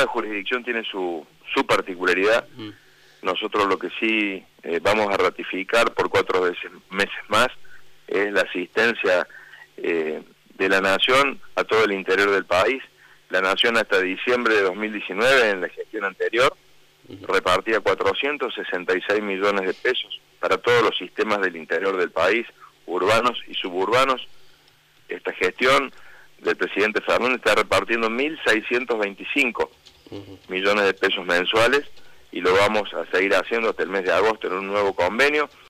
nueva jurisdicción tiene su particularidad. Nosotros lo que sí vamos a ratificar por 4 meses más es la asistencia de la Nación a todo el interior del país. La Nación hasta diciembre de 2019, en la gestión anterior, repartía 466 millones de pesos para todos los sistemas del interior del país, urbanos y suburbanos. Esta gestión del presidente Fernández está repartiendo 1.625 millones de pesos mensuales y lo vamos a seguir haciendo hasta el mes de agosto en un nuevo convenio.